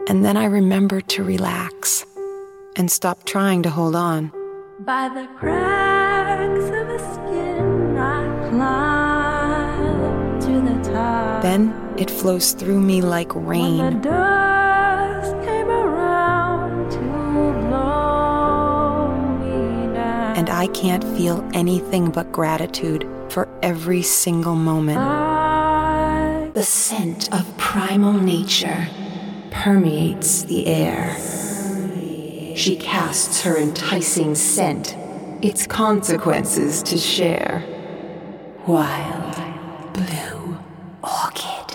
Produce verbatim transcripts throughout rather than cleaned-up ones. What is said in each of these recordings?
And then I remembered to relax and stop trying to hold on. By the cracks of the skin, I climb to the top. Then it flows through me like rain. When the dust came around to blow me down, And I can't feel anything but gratitude for every single moment. I The scent of primal nature permeates the air. She casts her enticing scent, its consequences to share. Wild blue orchid.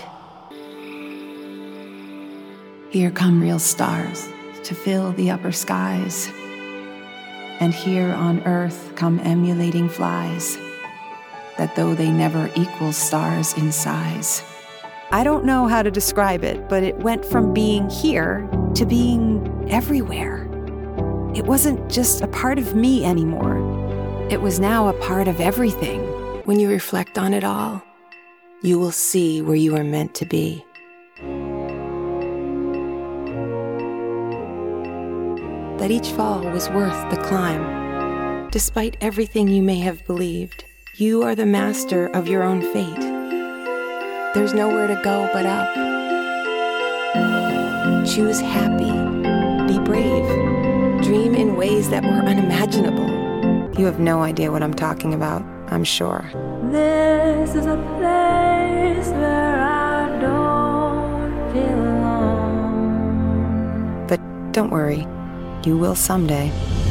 Here come real stars to fill the upper skies. And here on earth come emulating flies, that though they never equal stars in size. I don't know how to describe it, but it went from being here to being everywhere. It wasn't just a part of me anymore. It was now a part of everything. When you reflect on it all, you will see where you are meant to be. That each fall was worth the climb. Despite everything you may have believed, you are the master of your own fate. There's nowhere to go but up. Choose happy, be brave, dream in ways that were unimaginable. You have no idea what I'm talking about, I'm sure. This is a place where I don't belong. But don't worry, you will someday.